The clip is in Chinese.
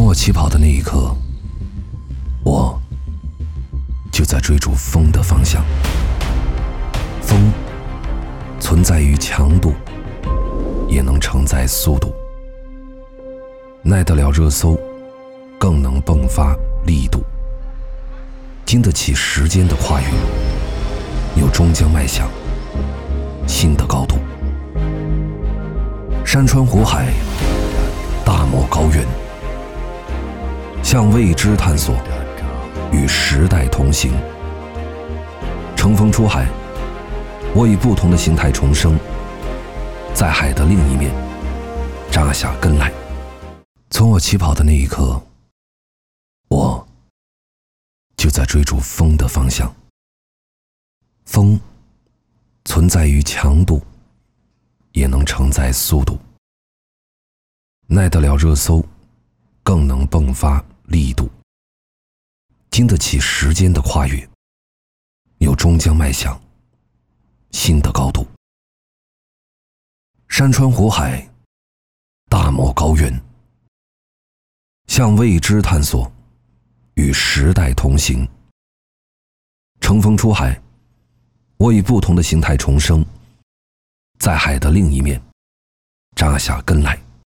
我起跑的那一刻，我就在追逐风的方向。风存在于强度，也能承载速度，耐得了热搜，更能迸发力度，经得起时间的跨越，又终将迈向新的高度。山川湖海，大漠高原，向未知探索，与时代同行。乘风出海，我以不同的形态重生，在海的另一面扎下根来。从我起跑的那一刻，我就在追逐风的方向。风存在于强度，也能承载速度，耐得了热搜，更能迸发力度，经得起时间的跨越，又终将迈向新的高度。山川湖海，大漠高原，向未知探索，与时代同行。乘风出海，我以不同的形态重生，在海的另一面扎下根来。